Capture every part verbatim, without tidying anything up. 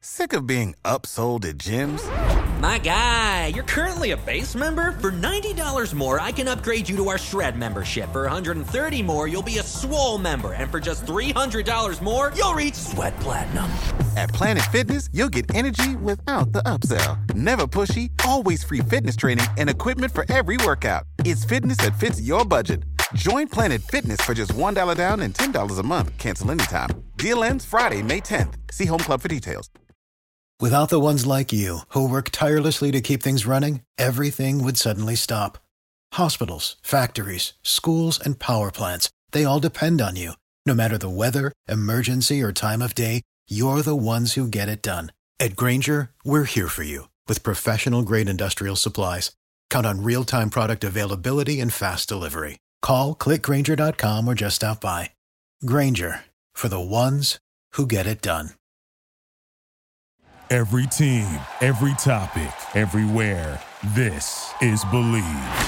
Sick of being upsold at gyms? My guy, you're currently a base member? For ninety dollars more, I can upgrade you to our Shred membership. For one hundred thirty dollars more, you'll be a Swole member. And for just three hundred dollars more, you'll reach Sweat Platinum. At Planet Fitness, you'll get energy without the upsell. Never pushy, always free fitness training and equipment for every workout. It's fitness that fits your budget. Join Planet Fitness for just one dollar down and ten dollars a month. Cancel anytime. Deal ends Friday, May tenth. See Home Club for details. Without the ones like you, who work tirelessly to keep things running, everything would suddenly stop. Hospitals, factories, schools, and power plants, they all depend on you. No matter the weather, emergency, or time of day, you're the ones who get it done. At Grainger, we're here for you with professional-grade industrial supplies. Count on real-time product availability and fast delivery. Call, click Grainger dot com, or just stop by. Grainger, for the ones who get it done. Every team, every topic, everywhere. This is Believe.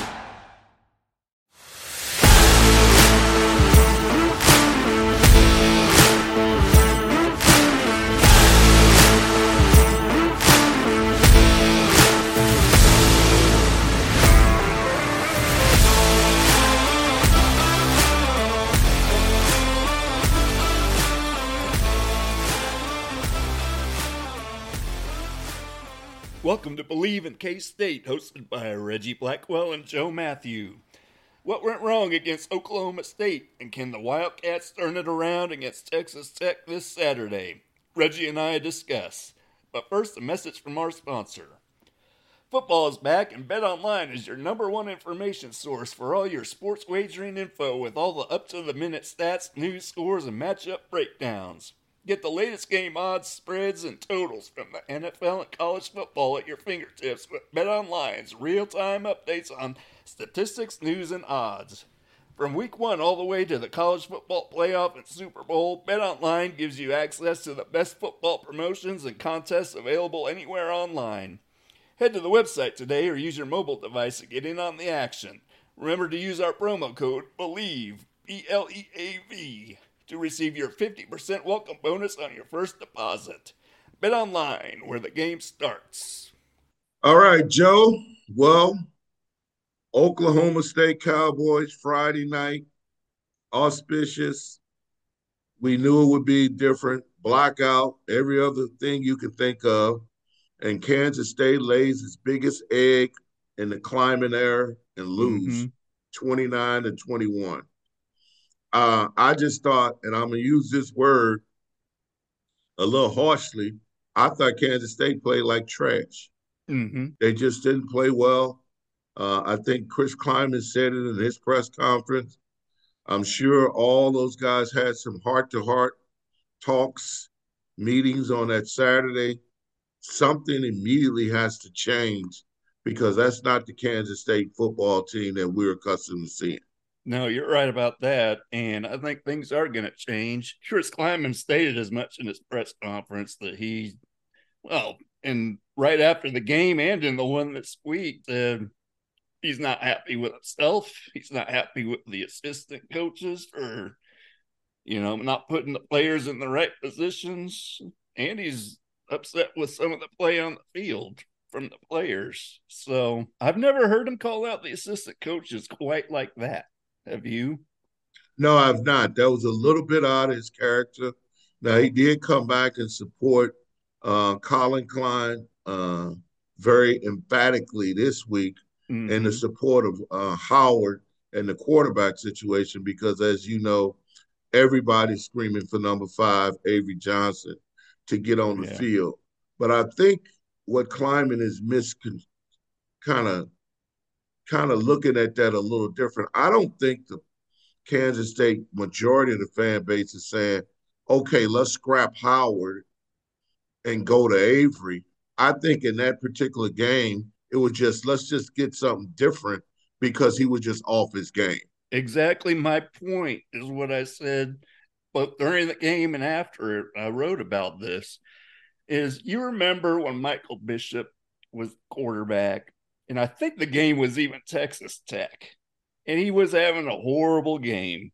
Welcome to Believe in K-State, hosted by Reggie Blackwell and Joe Matthew. What went wrong against Oklahoma State, and can the Wildcats turn it around against Texas Tech this Saturday? Reggie and I discuss. But first, a message from our sponsor. Football is back, and BetOnline is your number one information source for all your sports wagering info with all the up-to-the-minute stats, news, scores, and matchup breakdowns. Get the latest game odds, spreads, and totals from the N F L and college football at your fingertips with BetOnline's real-time updates on statistics, news, and odds. From week one all the way to the college football playoff and Super Bowl, BetOnline gives you access to the best football promotions and contests available anywhere online. Head to the website today or use your mobile device to get in on the action. Remember to use our promo code BELIEVE, B L E A V, to receive your fifty percent welcome bonus on your first deposit. BetOnline, where the game starts. All right, Joe. Well, Oklahoma State Cowboys Friday night, auspicious. We knew it would be different. Blackout, every other thing you can think of. And Kansas State lays its biggest egg in the climate era and lose mm-hmm. twenty-nine to twenty-one. Uh, I just thought, and I'm going to use this word a little harshly, I thought Kansas State played like trash. Mm-hmm. They just didn't play well. Uh, I think Chris Kleiman said it in his press conference. I'm sure all those guys had some heart-to-heart talks, meetings on that Saturday. Something immediately has to change because that's not the Kansas State football team that we're accustomed to seeing. No, you're right about that, and I think things are going to change. Chris Kleiman stated as much in his press conference that he, well, and right after the game and in the one this week, uh, he's not happy with himself. He's not happy with the assistant coaches for, you know, not putting the players in the right positions, and he's upset with some of the play on the field from the players. So I've never heard him call out the assistant coaches quite like that. Have you? No, I've not. That was a little bit out of his character. Now, he did come back and support uh, Colin Klein uh, very emphatically this week mm-hmm. in the support of uh, Howard and the quarterback situation because, as you know, everybody's screaming for number five, Avery Johnson, to get on the yeah. field. But I think what Kleiman is mis kind of kind of looking at that a little different. I don't think the Kansas State majority of the fan base is saying, okay, let's scrap Howard and go to Avery. I think in that particular game, it was just, let's just get something different because he was just off his game. Exactly my point is what I said, but during the game and after it, I wrote about this, is you remember when Michael Bishop was quarterback, and I think the game was even Texas Tech, and he was having a horrible game.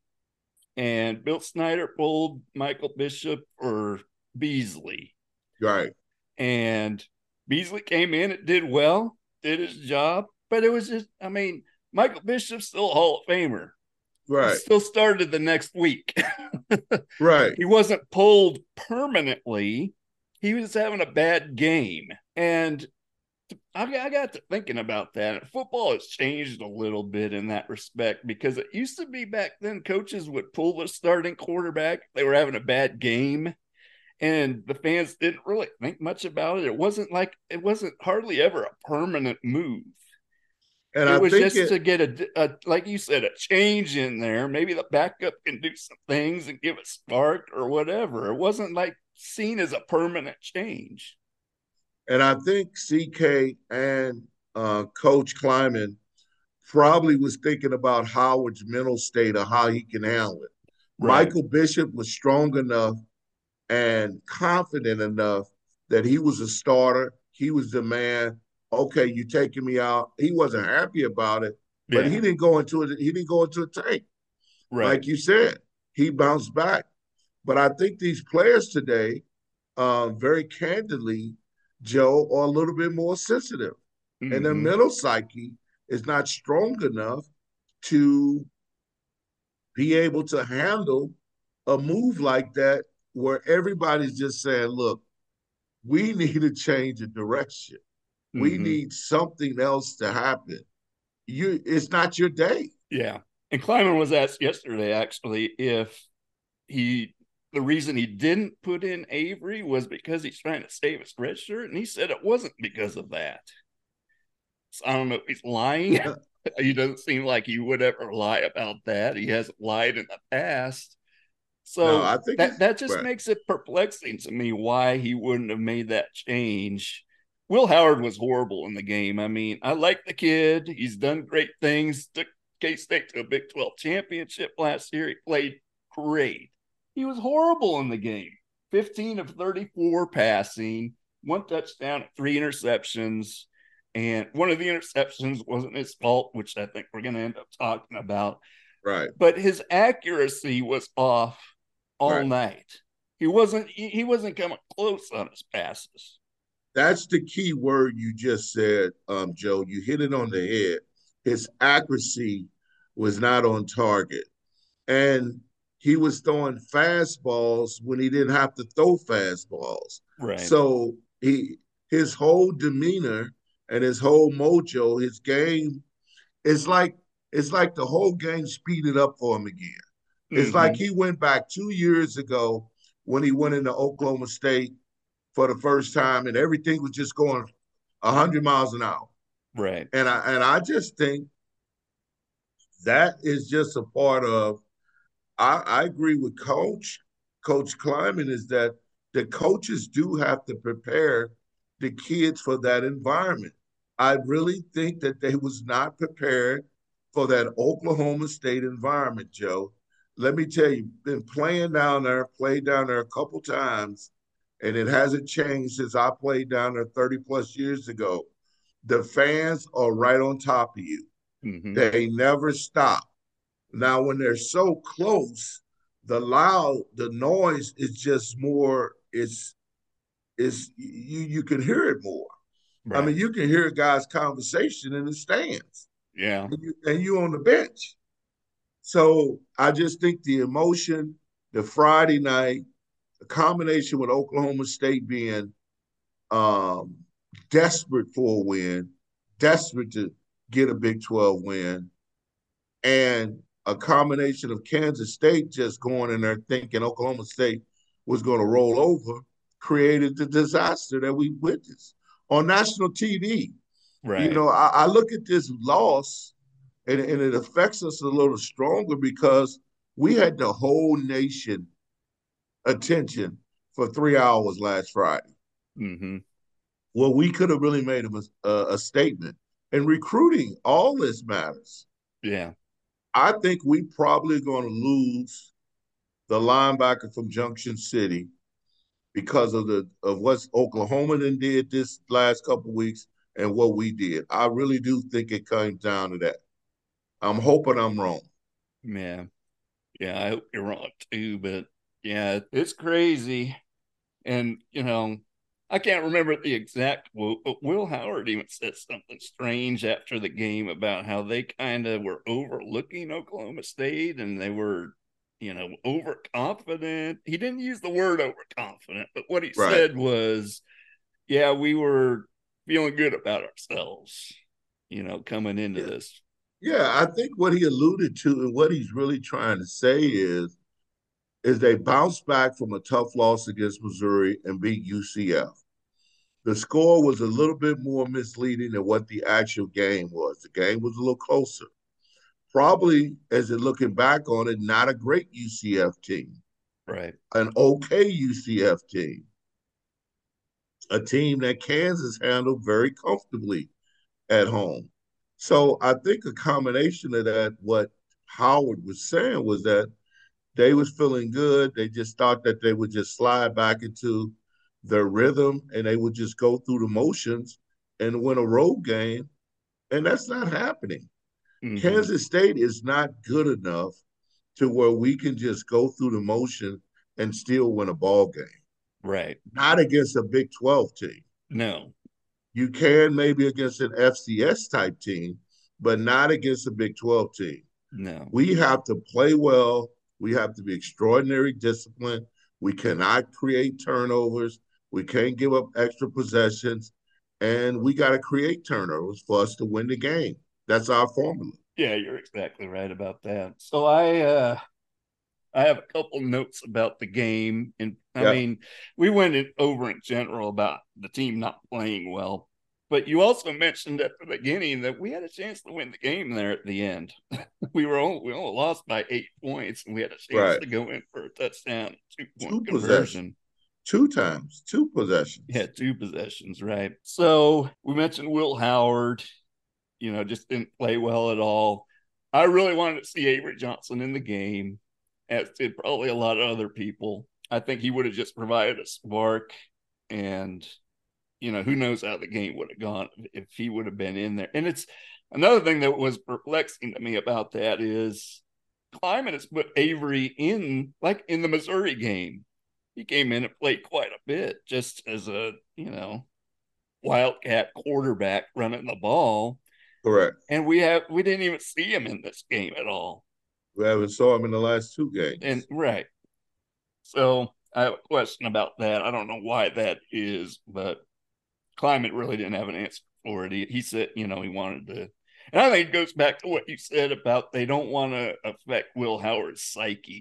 And Bill Snyder pulled Michael Bishop or Beasley. Right. And Beasley came in, it did well, did his job, but it was just, I mean, Michael Bishop's still a Hall of Famer. He Right. still started the next week. Right. He wasn't pulled permanently. He was having a bad game. And I, I got to thinking about that. Football has changed a little bit in that respect, because it used to be back then coaches would pull the starting quarterback. They were having a bad game, and the fans didn't really think much about it. It wasn't like, it wasn't hardly ever a permanent move. And It I was think just it, to get a, a, like you said, a change in there. Maybe the backup can do some things and give a spark or whatever. It wasn't like seen as a permanent change. and I think C K and uh, Coach Kleiman probably was thinking about Howard's mental state of how he can handle it. Right. Michael Bishop was strong enough and confident enough that he was a starter. He was the man. Okay, you taking me out. He wasn't happy about it, but Yeah. he didn't go into it. He didn't go into a tank. Right. Like you said, he bounced back. But I think these players today, uh, very candidly, Joe, are a little bit more sensitive, and their Mm-hmm. mental psyche is not strong enough to be able to handle a move like that, where everybody's just saying, look, we need to change the direction. We Mm-hmm. need something else to happen. You, it's not your day. Yeah. And Kleiman was asked yesterday, actually, if he, the reason he didn't put in Avery was because he's trying to save his red shirt. And he said it wasn't because of that. So I don't know if he's lying. He doesn't seem like he would ever lie about that. He hasn't lied in the past. No, So I think that, it's that just right. makes it perplexing to me why he wouldn't have made that change. Will Howard was horrible in the game. I mean, I like the kid. He's done great things. Took K-State to a Big twelve championship last year. He played great. He was horrible in the game. fifteen of thirty-four passing, one touchdown, three interceptions. And one of the interceptions wasn't his fault, which I think we're going to end up talking about. Right. But his accuracy was off all Right. night. He wasn't he wasn't coming close on his passes. That's the key word you just said, um, Joe. You hit it on the head. His accuracy was not on target. And he was throwing fastballs when he didn't have to throw fastballs. Right. So he his whole demeanor and his whole mojo, his game, it's like it's like the whole game speeded up for him again. It's Mm-hmm. like he went back two years ago when he went into Oklahoma State for the first time, and everything was just going a hundred miles an hour. Right. And I and I just think that is just a part of. I, I agree with Coach Coach Kleiman, is that the coaches do have to prepare the kids for that environment. I really think that they was not prepared for that Oklahoma State environment, Joe. Let me tell you, been playing down there, played down there a couple times, and it hasn't changed since I played down there thirty plus years ago. The fans are right on top of you. Mm-hmm. They never stop. Now, when they're so close, the loud, the noise is just more. It's it's you you can hear it more. Right. I mean, you can hear a guy's conversation in the stands, yeah. and you, and you on the bench. So I just think the emotion, the Friday night, the combination with Oklahoma State being um, desperate for a win, desperate to get a Big twelve win, and a combination of Kansas State just going in there thinking Oklahoma State was going to roll over, created the disaster that we witnessed on national T V. Right. You know, I, I look at this loss, and, and it affects us a little stronger because we had the whole nation attention for three hours last Friday. Mm-hmm. Well, we could have really made a, a, a statement. And recruiting, all this matters. Yeah. I think we probably going to lose the linebacker from Junction City because of the of what Oklahoma did this last couple of weeks and what we did. I really do think it comes down to that. I'm hoping I'm wrong. Yeah. Yeah, I hope you're wrong too, but yeah, it's crazy. And, you know, I can't remember the exact quote, but Will Howard even said something strange after the game about how they kind of were overlooking Oklahoma State and they were, you know, overconfident. He didn't use the word overconfident, but what he Right. said was, yeah, we were feeling good about ourselves, you know, coming into Yeah. this. Yeah, I think what he alluded to and what he's really trying to say is is they bounced back from a tough loss against Missouri and beat U C F. The score was a little bit more misleading than what the actual game was. The game was a little closer. Probably, as they're looking back on it, not a great U C F team, Right. an okay U C F team, a team that Kansas handled very comfortably at home. So I think a combination of that, what Howard was saying was that they was feeling good. They just thought that they would just slide back into their rhythm and they would just go through the motions and win a road game. And that's not happening. Mm-hmm. Kansas State is not good enough to where we can just go through the motion and still win a ball game. Right. Not against a Big twelve team. No. You can maybe against an F C S type team, but not against a Big twelve team. No. We have to play well. We have to be extraordinary disciplined. We cannot create turnovers. We can't give up extra possessions. And we got to create turnovers for us to win the game. That's our formula. Yeah, you're exactly right about that. So I uh I have a couple notes about the game. And I Yeah. mean, we went in, over in general about the team not playing well. But you also mentioned at the beginning that we had a chance to win the game there at the end. we were only, we only lost by eight points, and we had a chance Right. to go in for a touchdown, two point Two conversion. possessions. Two times, two possessions. Yeah, two possessions, right? So we mentioned Will Howard, you know, just didn't play well at all. I really wanted to see Avery Johnson in the game, as did probably a lot of other people. I think he would have just provided a spark, and you know, who knows how the game would have gone if he would have been in there. And it's another thing that was perplexing to me about that is Kleiman has put Avery in, like in the Missouri game. He came in and played quite a bit just as a, you know, Wildcat quarterback running the ball. Correct. And we have we didn't even see him in this game at all. We haven't saw him in the last two games. And right. So I have a question about that. I don't know why that is, but Kleiman really didn't have an answer for it. He, he said, you know, he wanted to. And I think it goes back to what you said about they don't want to affect Will Howard's psyche.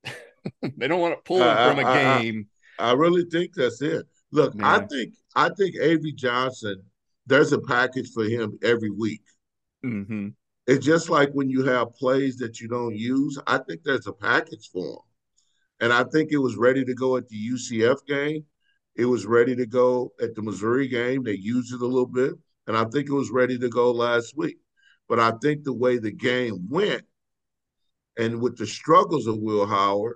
They don't want to pull him I, from a I, game. I, I really think that's it. Look, Yeah. I think I think Avery Johnson, there's a package for him every week. Mm-hmm. It's just like when you have plays that you don't use. I think there's a package for him. And I think it was ready to go at the U C F game. It was ready to go at the Missouri game. They used it a little bit. And I think it was ready to go last week. But I think the way the game went and with the struggles of Will Howard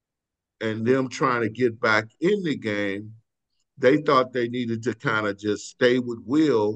and them trying to get back in the game, they thought they needed to kind of just stay with Will,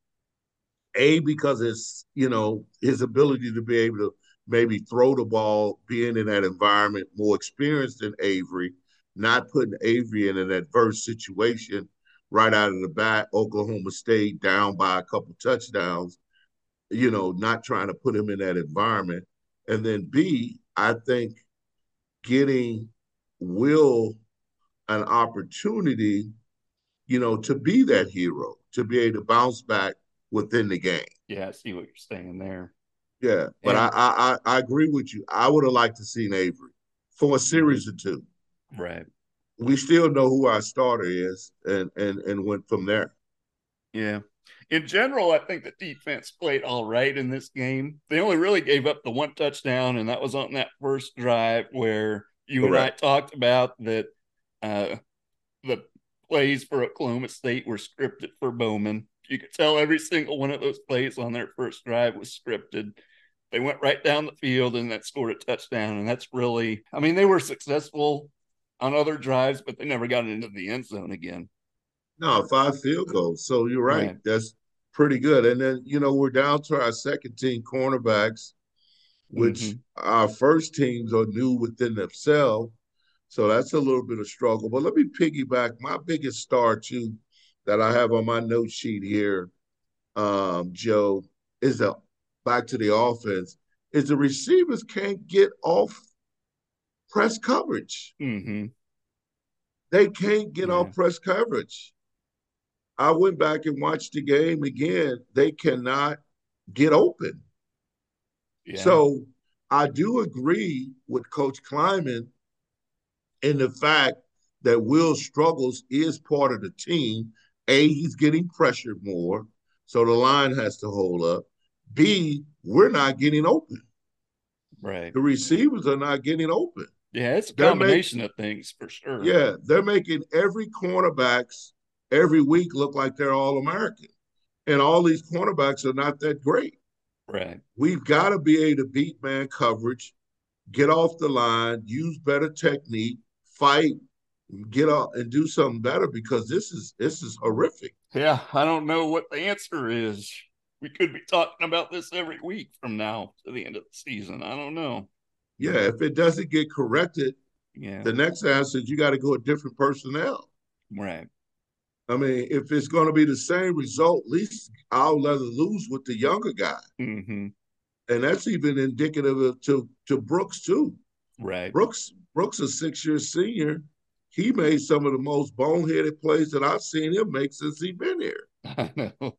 A, because it's, you know, his ability to be able to maybe throw the ball, being in that environment, more experienced than Avery, not putting Avery in an adverse situation right out of the bat, Oklahoma State down by a couple touchdowns, you know, not trying to put him in that environment. And then B, I think getting Will an opportunity, you know, to be that hero, to be able to bounce back within the game. Yeah, I see what you're saying there. Yeah, but And, I, I I agree with you. I would have liked to seen Avery for a series or two. Right. We still know who our starter is, and and and went from there. Yeah. In general, I think the defense played all right in this game. They only really gave up the one touchdown, and that was on that first drive where you Correct. and I talked about that uh, the plays for Oklahoma State were scripted for Bowman. You could tell every single one of those plays on their first drive was scripted. They went right down the field and that scored a touchdown. And that's really, I mean, they were successful on other drives, but they never got into the end zone again. No, five field goals. So you're right. right. That's pretty good. And then, you know, we're down to our second team cornerbacks, which mm-hmm. our first teams are new within themselves. So that's a little bit of struggle. But let me piggyback. My biggest star, too, that I have on my note sheet here, um, Joe, is the back to the offense, is the receivers can't get off press coverage. Mm-hmm. They can't get Yeah. off press coverage. I went back and watched the game again. They cannot get open. Yeah. So I do agree with Coach Kleiman in the fact that Will's struggles is part of the team. A, he's getting pressured more, so the line has to hold up. B, we're not getting open. Right. The receivers are not getting open. Yeah, it's a They're combination make, of things for sure. Yeah, they're making every cornerbacks every week look like they're All-American. And all these cornerbacks are not that great. Right. We've got to be able to beat man coverage, get off the line, use better technique, fight, get out and do something better, because this is this is horrific. Yeah, I don't know what the answer is. We could be talking about this every week from now to the end of the season. I don't know. Yeah, if it doesn't get corrected, yeah, the next answer is you got to go with different personnel. Right. I mean, if it's going to be the same result, at least I'll let it lose with the younger guy. Mm-hmm. And that's even indicative of to, to Brooks, too. Right. Brooks, Brooks, a six-year senior, he made some of the most boneheaded plays that I've seen him make since he's been here. I know.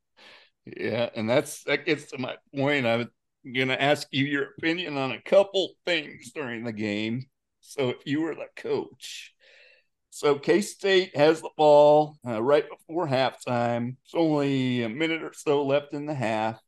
Yeah, and that's that gets to my point. I was going to ask you your opinion on a couple things during the game. So if you were the coach. So K-State has the ball uh, right before halftime. It's only a minute or so left in the half.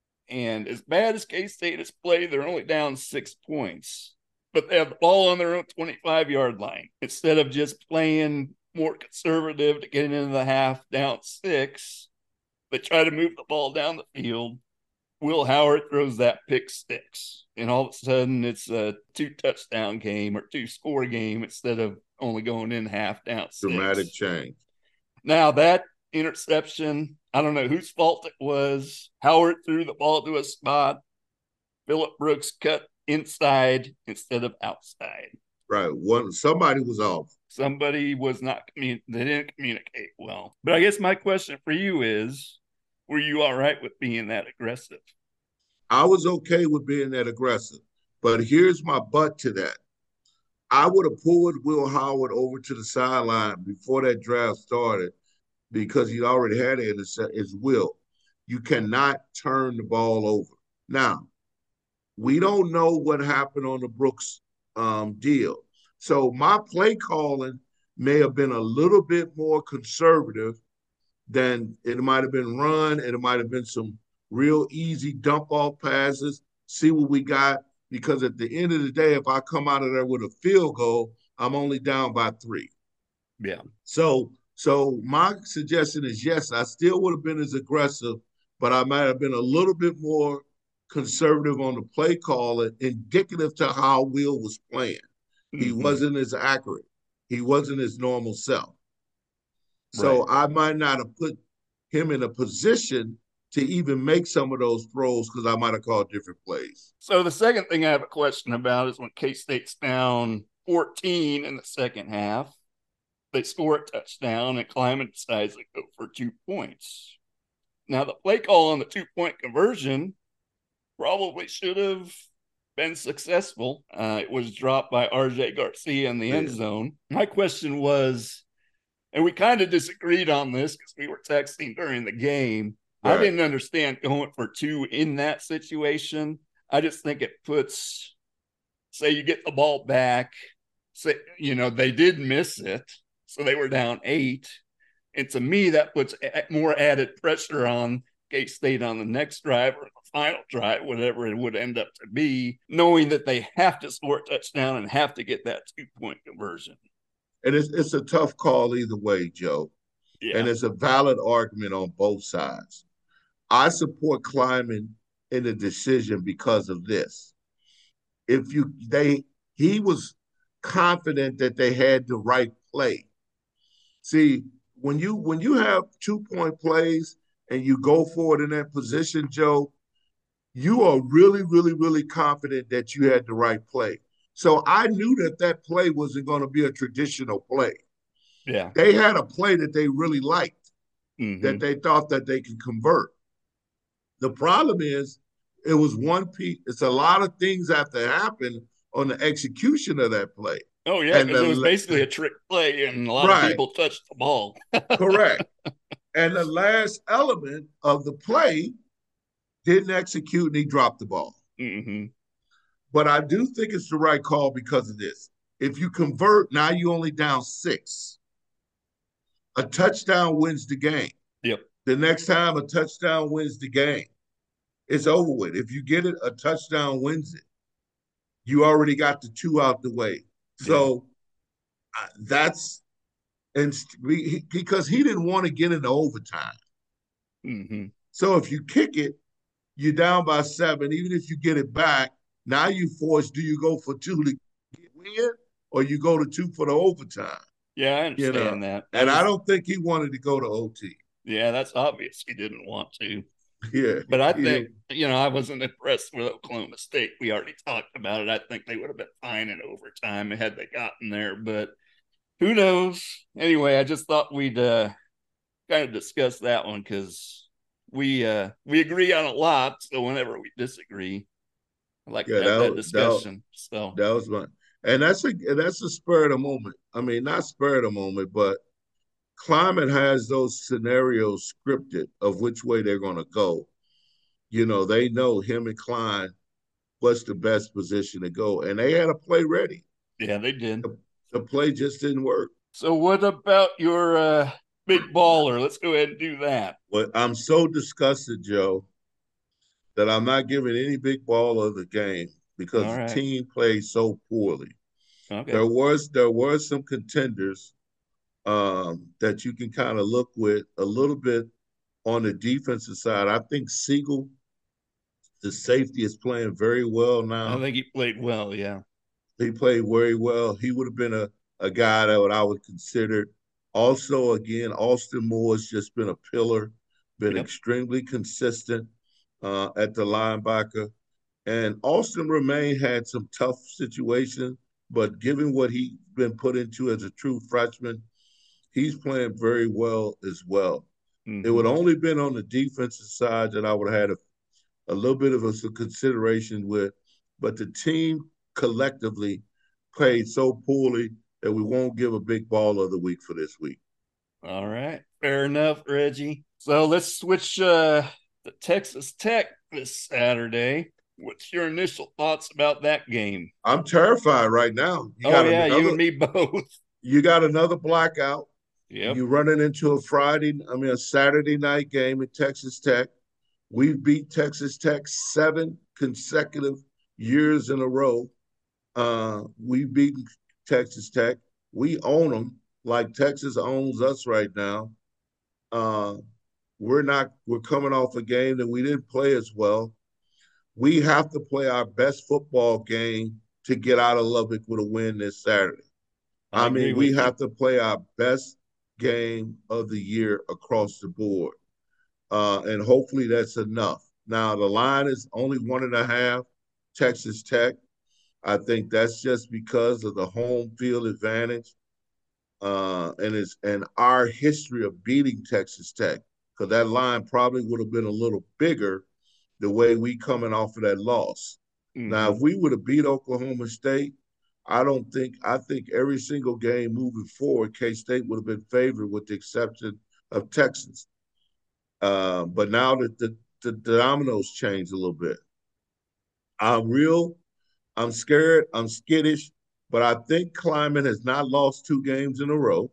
And as bad as K-State has played, they're only down six points. But they have the ball on their own twenty-five-yard line. Instead of just playing more conservative to get into the half down six, they try to move the ball down the field. Will Howard throws that pick six. And all of a sudden, it's a two-touchdown game or two-score game instead of only going in half down six. Dramatic change. Now, that interception, I don't know whose fault it was. Howard threw the ball to a spot. Phillip Brooks cut inside instead of outside. Right. One somebody was off. Somebody was not commun- they didn't communicate well. But I guess my question for you is, were you all right with being that aggressive? I was okay with being that aggressive. But here's my but to that. I would have pulled Will Howard over to the sideline before that draft started, because he already had it as Will. You cannot turn the ball over. Now, we don't know what happened on the Brooks um, deal. So my play calling may have been a little bit more conservative than it might have been run, and it might have been some real easy dump off passes, see what we got. Because at the end of the day, if I come out of there with a field goal, I'm only down by three. Yeah. So so my suggestion is, yes, I still would have been as aggressive, but I might have been a little bit more conservative on the play call, indicative to how Will was playing. Mm-hmm. He wasn't as accurate. He wasn't his normal self. So right. I might not have put him in a position to even make some of those throws, because I might have called different plays. So the second thing I have a question about is when K-State's down fourteen in the second half, they score a touchdown and Kleiman decides to go for two points. Now the play call on the two-point conversion probably should have been successful. Uh, it was dropped by R J Garcia in the end zone. My question was, and we kind of disagreed on this because we were texting during the game, right. I didn't understand going for two in that situation. I just think it puts, say you get the ball back, say, you know, they did miss it, so they were down eight. And to me, that puts more added pressure on K-State on the next drive or the final drive, whatever it would end up to be, knowing that they have to score a touchdown and have to get that two-point conversion. And it's, it's a tough call either way, Joe. Yeah. And it's a valid argument on both sides. I support Kleiman in the decision because of this. If you they he was confident that they had the right play. See, when you when you have two-point plays and you go forward in that position, Joe, you are really, really, really confident that you had the right play. So I knew that that play wasn't going to be a traditional play. Yeah. They had a play that they really liked, Mm-hmm. that they thought that they could convert. The problem is it was one piece. It's a lot of things have to happen on the execution of that play. Oh, yeah, because it was basically a trick play, and a lot right. of people touched the ball. Correct. And the last element of the play didn't execute, and he dropped the ball. Mm-hmm. But I do think it's the right call because of this. If you convert, now you only down six. A touchdown wins the game. Yep. The next time a touchdown wins the game, it's over with. If you get it, a touchdown wins it. You already got the two out the way. So yeah. uh, that's and we, because he didn't want to get into overtime. Mm-hmm. So if you kick it, you're down by seven. Even if you get it back, now you force, do you go for two to win or you go to two for the overtime? Yeah, I understand you know? that. that. And was, I don't think he wanted to go to O T. Yeah, that's obvious. He didn't want to. Yeah. But I think, yeah. you know, I wasn't impressed with Oklahoma State. We already talked about it. I think they would have been fine in overtime had they gotten there. But who knows? Anyway, I just thought we'd uh, kind of discuss that one because we uh, we agree on a lot. So whenever we disagree, I like yeah, to have that, that discussion. That, so that was fun. And that's a that's a spur of the moment. I mean, not spur of the moment, but Klieman has those scenarios scripted of which way they're going to go. You know, they know him and Klein what's the best position to go, and they had a play ready. Yeah, they did. The, the play just didn't work. So what about your uh, big baller? Let's go ahead and do that. Well, I'm so disgusted, Joe, that I'm not giving any big baller the game because right. the team played so poorly. Okay. There was there were some contenders um, that you can kind of look with a little bit on the defensive side. I think Siegel, the safety, is playing very well now. I think he played well, yeah. He played very well. He would have been a, a guy that would, I would consider. Also, again, Austin Moore has just been a pillar, been yep. extremely consistent uh, at the linebacker. And Austin Romaine had some tough situations, but given what he's been put into as a true freshman, he's playing very well as well. Mm-hmm. It would only been on the defensive side that I would have had a, a little bit of a consideration with, but the team collectively played so poorly that we won't give a big ball of the week for this week. All right. Fair enough, Reggie. So let's switch uh, to Texas Tech this Saturday. What's your initial thoughts about that game? I'm terrified right now. You oh, got yeah, another, you and me both. You got another blackout. Yep. You're running into a Friday, I mean, a Saturday night game at Texas Tech. We've beat Texas Tech seven consecutive years in a row. Uh, we've beaten Texas Tech. We own them like Texas owns us right now. Uh, we're not, we're coming off a game that we didn't play as well. We have to play our best football game to get out of Lubbock with a win this Saturday. I, I mean, we have you. to play our best game of the year across the board. Uh, and hopefully that's enough. Now, the line is only one and a half, Texas Tech. I think that's just because of the home field advantage uh, and it's and our history of beating Texas Tech, because that line probably would have been a little bigger the way we coming off of that loss. Mm-hmm. Now, if we would have beat Oklahoma State, I don't think – I think every single game moving forward, K-State would have been favored with the exception of Texas. Uh, but now that the, the, the dominoes changed a little bit. I'm real – I'm scared. I'm skittish. But I think Klieman has not lost two games in a row.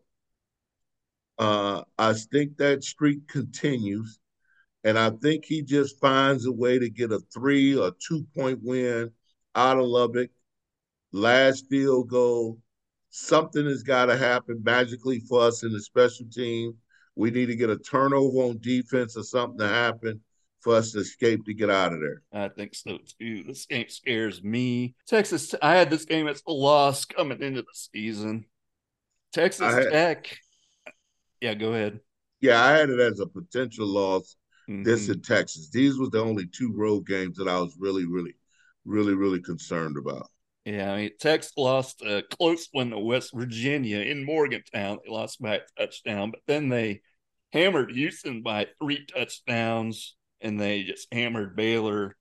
Uh, I think that streak continues. And I think he just finds a way to get a three or two-point win out of Lubbock. Last field goal. Something has got to happen magically for us in the special team. We need to get a turnover on defense or something to happen for us to escape to get out of there. I think so, too. This game scares me. Texas, I had this game as a loss coming into the season. Texas had, Tech. Yeah, go ahead. Yeah, I had it as a potential loss. Mm-hmm. This in Texas. These were the only two road games that I was really, really, really, really concerned about. Yeah, I mean, Texas lost a close one to West Virginia in Morgantown. They lost by a touchdown, but then they hammered Houston by three touchdowns, and they just hammered Baylor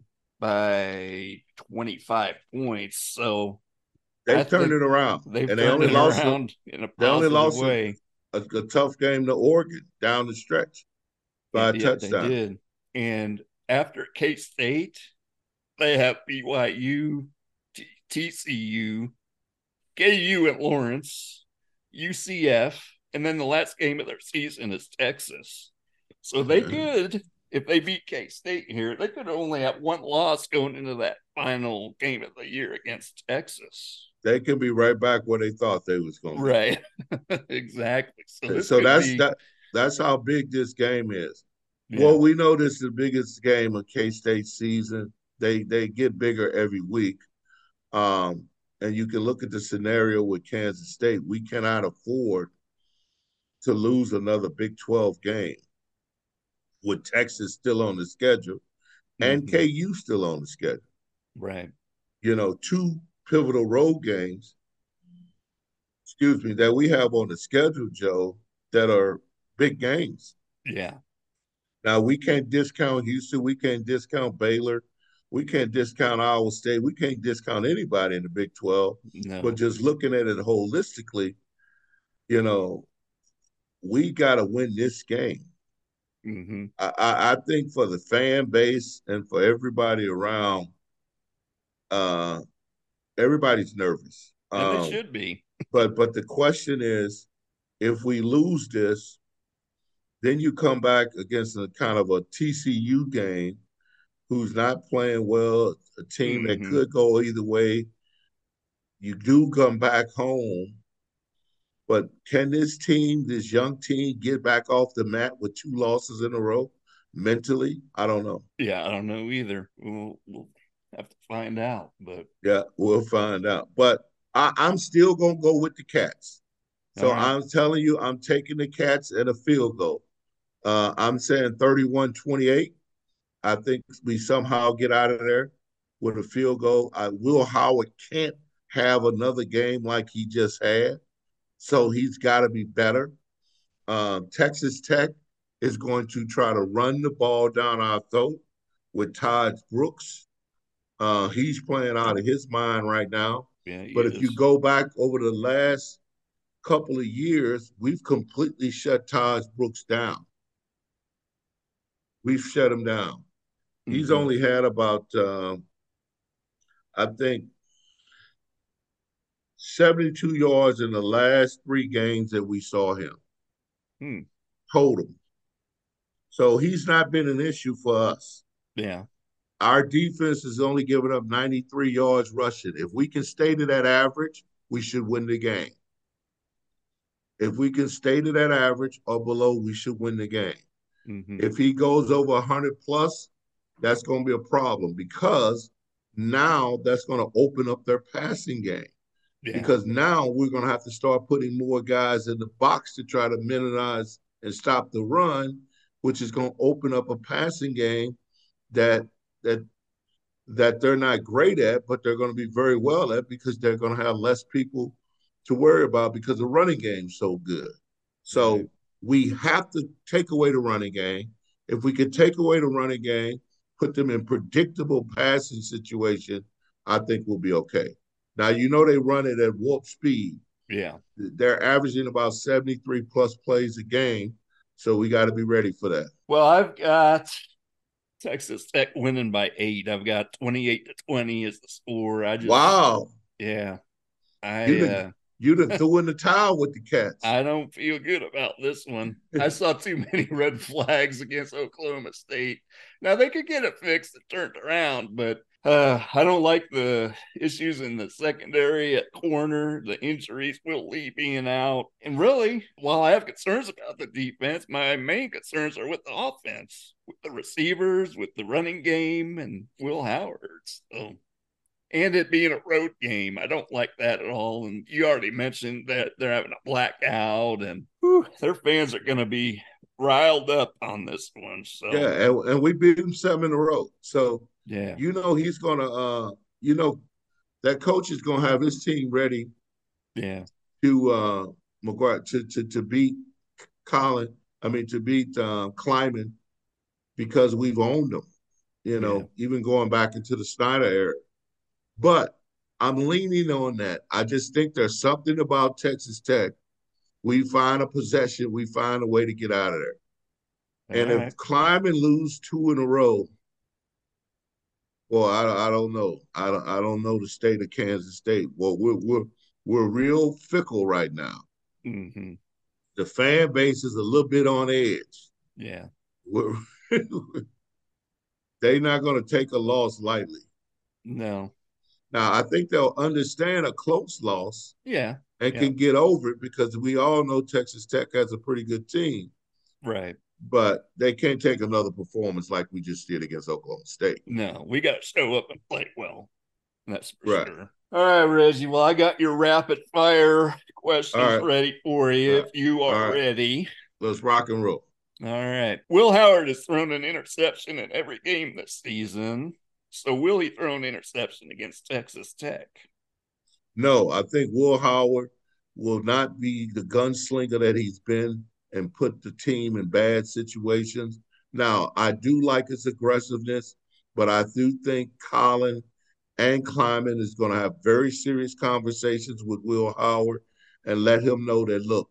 by twenty-five points. So I They've turned think it around, they've and they turned only it lost a, around in a they only positive lost a, way. a, a tough game to Oregon down the stretch Yeah, by a yeah, they touchdown. did. And after K-State, they have B Y U, T- TCU, K U at Lawrence, U C F, and then the last game of their season is Texas. So they could, if they beat K-State here, they could only have one loss going into that final game of the year against Texas. They could be right back where they thought they was going to be. Right. Exactly. So this So could that's be, that. That's how big this game is. yeah. Well, we know this is the biggest game of K-State season. They they get bigger every week. Um, and you can look at the scenario with Kansas State. We cannot afford to lose another Big twelve game with Texas still on the schedule and Mhm. K U still on the schedule. Right. You know, two pivotal road games, excuse me, that we have on the schedule, Joe, that are big games. Yeah. Now, we can't discount Houston. We can't discount Baylor. We can't discount Iowa State. We can't discount anybody in the Big twelve. No. But just looking at it holistically, you know, we got to win this game. Mm-hmm. I, I, I think for the fan base and for everybody around, uh, everybody's nervous. And they Um, should be. but but the question is, if we lose this, then you come back against a kind of a T C U game who's not playing well, a team that Mhm. could go either way. You do come back home, but can this team, this young team, get back off the mat with two losses in a row mentally? I don't know. Yeah, I don't know either. We'll, we'll have to find out. But Yeah, we'll find out. But I, I'm still going to go with the Cats. So all right. I'm telling you, I'm taking the Cats at a field goal. Uh, I'm saying thirty-one twenty-eight. I think we somehow get out of there with a field goal. I, Will Howard can't have another game like he just had, so he's got to be better. Uh, Texas Tech is going to try to run the ball down our throat with Todd Brooks. Uh, he's playing out of his mind right now. Yeah, he But if you is. go back over the last couple of years, we've completely shut Todd Brooks down. We've shut him down. He's Mhm. only had about, uh, I think, seventy-two yards in the last three games that we saw him Hmm. total. So he's not been an issue for us. Yeah. Our defense is only giving up ninety-three yards rushing. If we can stay to that average, we should win the game. If we can stay to that average or below, we should win the game. Mm-hmm. If he goes over one hundred plus, that's going to be a problem because now that's going to open up their passing game. Yeah. Because now we're going to have to start putting more guys in the box to try to minimize and stop the run, which is going to open up a passing game that that that they're not great at, but they're going to be very well at because they're going to have less people to worry about because the running game's so good. So Right. we have to take away the running game. If we could take away the running game, put them in predictable passing situation, I think we'll be okay. Now, you know they run it at warp speed. Yeah. They're averaging about seventy-three plus plays a game, so we got to be ready for that. Well, I've got Texas Tech winning by eight. I've got twenty-eight to twenty as the score. I just Wow. Yeah. I You uh done, you done threw in the towel with the Cats. I don't feel good about this one. I saw too many red flags against Oklahoma State. Now they could get it fixed and turned around, but uh, I don't like the issues in the secondary at corner, the injuries, Will Lee being out. And really, while I have concerns about the defense, my main concerns are with the offense, with the receivers, with the running game, and Will Howard. So and it being a road game. I don't like that at all. And you already mentioned that they're having a blackout, and whew, their fans are going to be riled up on this one. So yeah, and, and we beat him seven in a row. So yeah, you know he's gonna, uh, you know, that coach is going to have his team ready Yeah. to uh, McGuire to, to to beat Colin. I mean, to beat uh, Kleiman because we've owned them. You Yeah. know, even going back into the Snyder era. But I'm leaning on that. I just think there's something about Texas Tech. We find a possession, we find a way to get out of there. All And if right. Kleiman lose two in a row, well, I, I don't know. I don't, I don't know the state of Kansas State. Well, we're we're we're real fickle right now. Mm-hmm. The fan base is a little bit on edge. Yeah. We're, they're not going to take a loss lightly. No. Now, I think they'll understand a close loss Yeah. and Yeah. can get over it because we all know Texas Tech has a pretty good team, Right. but they can't take another performance like we just did against Oklahoma State. No, we got to show up and play well. That's for Right. sure. All right, Reggie. Well, I got your rapid fire questions right. ready for you All if you are right. ready. Let's rock and roll. All right. Will Howard has thrown an interception in every game this season. So will he throw an interception against Texas Tech? No, I think Will Howard will not be the gunslinger that he's been and put the team in bad situations. Now, I do like his aggressiveness, but I do think Colin and Kleiman is going to have very serious conversations with Will Howard and let him know that, look,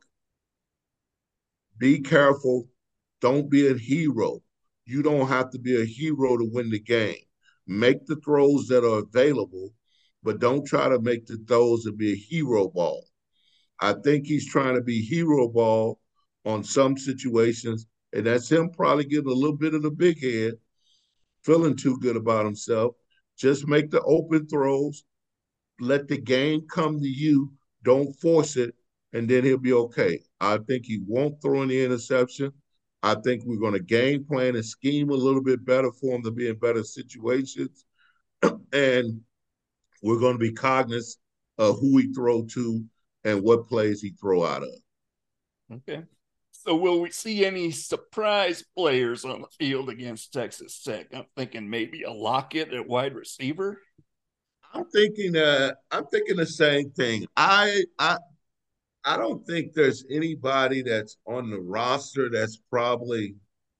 be careful. Don't be a hero. You don't have to be a hero to win the game. Make the throws that are available, but don't try to make the throws to be a hero ball. I think he's trying to be hero ball on some situations, and that's him probably getting a little bit of the big head, feeling too good about himself. Just make the open throws, let the game come to you, don't force it, and then he'll be okay. I think he won't throw any interception. I think we're going to game plan and scheme a little bit better for him to be in better situations. And we're going to be cognizant of who he throw to and what plays he throw out of. Okay. So will we see any surprise players on the field against Texas Tech? I'm thinking maybe a Lockett at wide receiver. I'm thinking uh I'm thinking the same thing. I I I don't think there's anybody that's on the roster that's probably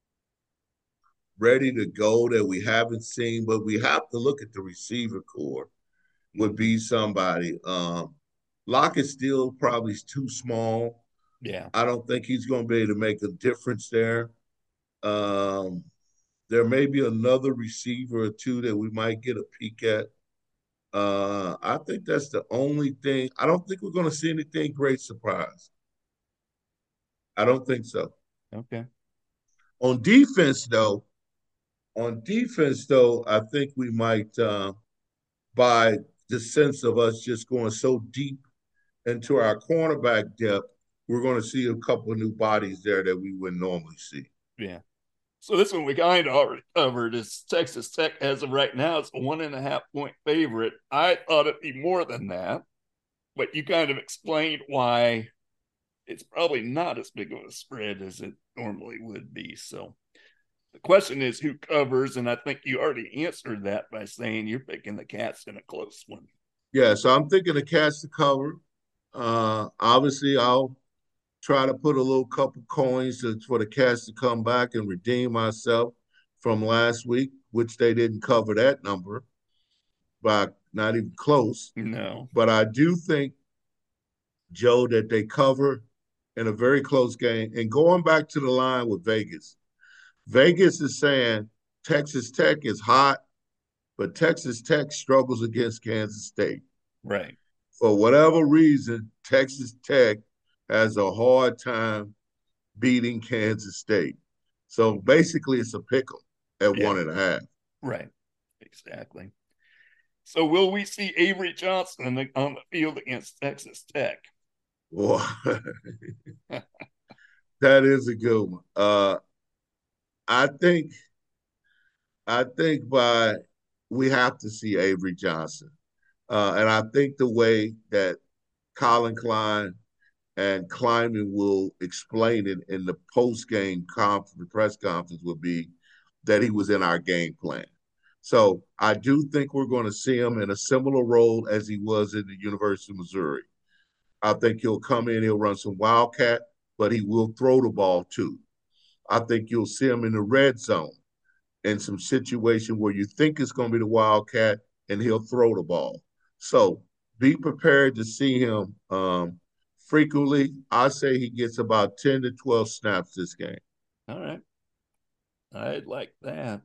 ready to go that we haven't seen, but we have to look at the receiver core would be somebody. Um Lockett still probably is too small. Yeah. I don't think he's going to be able to make a difference there. Um, there may be another receiver or two that we might get a peek at. Uh, I think that's the only thing. I don't think we're going to see anything great surprise. I don't think so. Okay. On defense, though, on defense, though, I think we might, uh, by the sense of us just going so deep into our cornerback depth, we're going to see a couple of new bodies there that we wouldn't normally see. Yeah. So this one we kind of already covered is Texas Tech as of right now. It's a one and a half point favorite. I thought it'd be more than that, but you kind of explained why it's probably not as big of a spread as it normally would be. So the question is who covers, and I think you already answered that by saying you're picking the Cats in a close one. Yeah, so I'm thinking the Cats to cover. Uh, obviously, I'll try to put a little couple coins to, for the Cats to come back and redeem myself from last week, which they didn't cover that number, but not even close. No. But I do think, Joe, that they cover in a very close game. And going back to the line with Vegas, Vegas is saying Texas Tech is hot, but Texas Tech struggles against Kansas State. Right. For whatever reason, Texas Tech has a hard time beating Kansas State. So basically, it's a pick'em at Yeah. one and a half. Right. Exactly. So will we see Avery Johnson on the, on the field against Texas Tech? Boy, that is a good one. Uh, I think, I think by we have to see Avery Johnson, uh, and I think the way that Colin Klein and Kleiman will explain it in the post game conference, press conference, would be that he was in our game plan. So I do think we're going to see him in a similar role as he was in the University of Missouri. I think he'll come in, he'll run some wildcat, but he will throw the ball too. I think you'll see him in the red zone in some situation where you think it's going to be the wildcat, and he'll throw the ball. So be prepared to see him um, frequently. I say he gets about ten to twelve snaps this game. All right. I'd like that.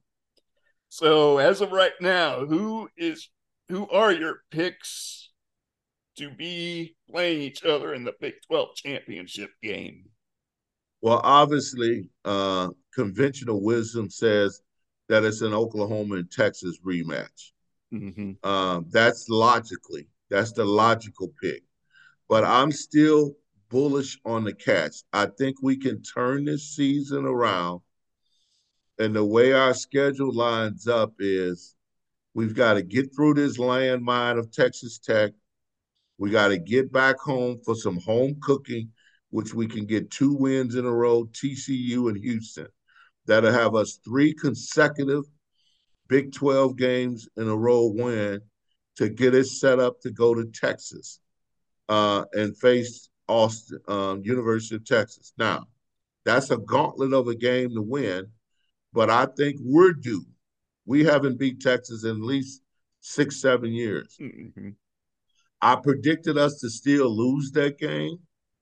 So as of right now, who is who are your picks to be playing each other in the Big twelve championship game? Well, obviously, uh, conventional wisdom says that it's an Oklahoma and Texas rematch. Mm-hmm. Um, that's logically, that's the logical pick. But I'm still bullish on the Cats. I think we can turn this season around. And the way our schedule lines up is we've got to get through this landmine of Texas Tech. We got to get back home for some home cooking, which we can get two wins in a row, T C U and Houston. That'll have us three consecutive Big twelve games in a row win to get us set up to go to Texas uh, and face Austin, um, University of Texas. Now, that's a gauntlet of a game to win, but I think we're due. We haven't beat Texas in at least six, seven years. Mm-hmm. I predicted us to still lose that game,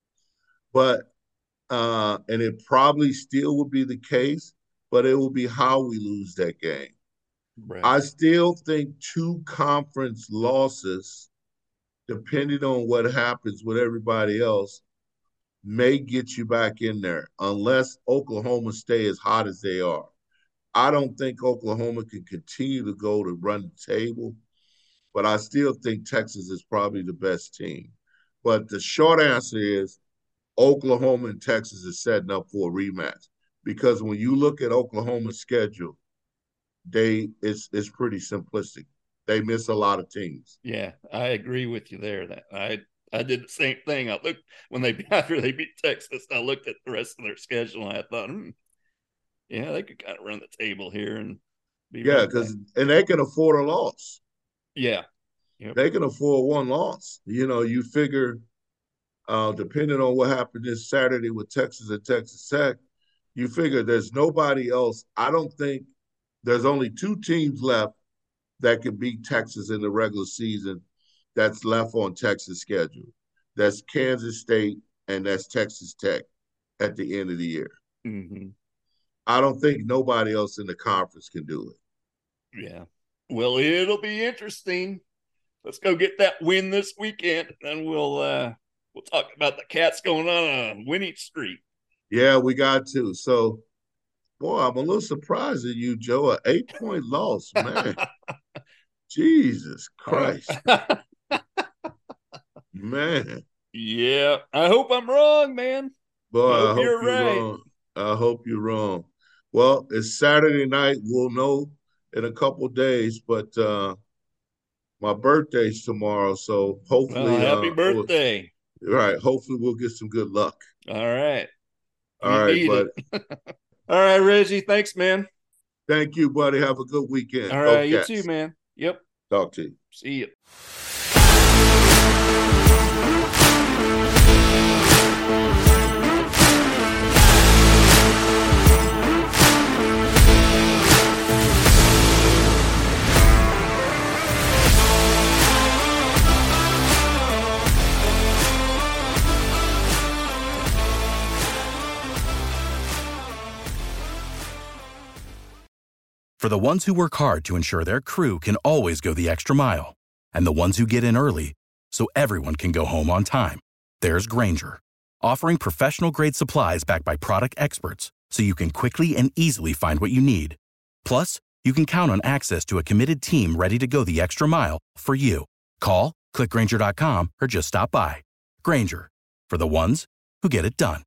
but uh, and it probably still would be the case, but it will be how we lose that game. Right. I still think two conference losses, depending on what happens with everybody else, may get you back in there unless Oklahoma stay as hot as they are. I don't think Oklahoma can continue to go to run the table, but I still think Texas is probably the best team. But the short answer is Oklahoma and Texas is setting up for a rematch because when you look at Oklahoma's schedule, they it's it's pretty simplistic. They miss a lot of teams. Yeah, I agree with you there. That I I did the same thing. I looked when they after they beat Texas, I looked at the rest of their schedule and I thought, hmm, yeah, they could kind of run the table here and be yeah, because and they can afford a loss. Yeah, yep. They can afford one loss. You know, you figure, uh, depending on what happened this Saturday with Texas and Texas Tech, you figure there's nobody else. I don't think there's only two teams left that could beat Texas in the regular season that's left on Texas' schedule. That's Kansas State and that's Texas Tech at the end of the year. Mm-hmm. I don't think nobody else in the conference can do it. Yeah. Well, it'll be interesting. Let's go get that win this weekend, and we'll uh, we'll talk about the Cats going on a winning streak. Yeah, we got to. So, boy, I'm a little surprised at you, Joe. An eight-point loss, man. Jesus Christ. Man. Yeah, I hope I'm wrong, man. Boy, I hope, I hope you're, you're right. wrong. I hope you're wrong. Well, it's Saturday night. We'll know in a couple days, but uh, my birthday's tomorrow, so hopefully. Well, happy uh, birthday. We'll, right. Hopefully we'll get some good luck. All right. All You right, need buddy. it. All right, Reggie. Thanks, man. Thank you, buddy. Have a good weekend. All Go right, you Cats. too, man. Yep. Talk to you. See you. For the ones who work hard to ensure their crew can always go the extra mile, and the ones who get in early so everyone can go home on time, there's Grainger, offering professional-grade supplies backed by product experts so you can quickly and easily find what you need. Plus, you can count on access to a committed team ready to go the extra mile for you. Call, click Grainger dot com, or just stop by. Grainger, for the ones who get it done.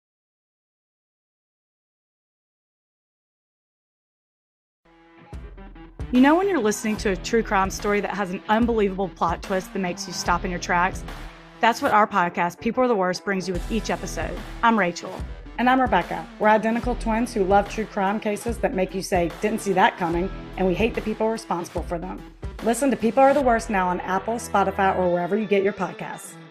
You know when you're listening to a true crime story that has an unbelievable plot twist that makes you stop in your tracks? That's what our podcast, People Are the Worst, brings you with each episode. I'm Rachel. And I'm Rebecca. We're identical twins who love true crime cases that make you say, didn't see that coming, and we hate the people responsible for them. Listen to People Are the Worst now on Apple, Spotify, or wherever you get your podcasts.